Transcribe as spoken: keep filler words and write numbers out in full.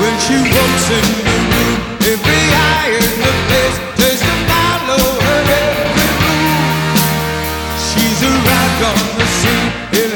When she walks in the room, every eye in the place turns to follow her every move. She's arrived on the scene in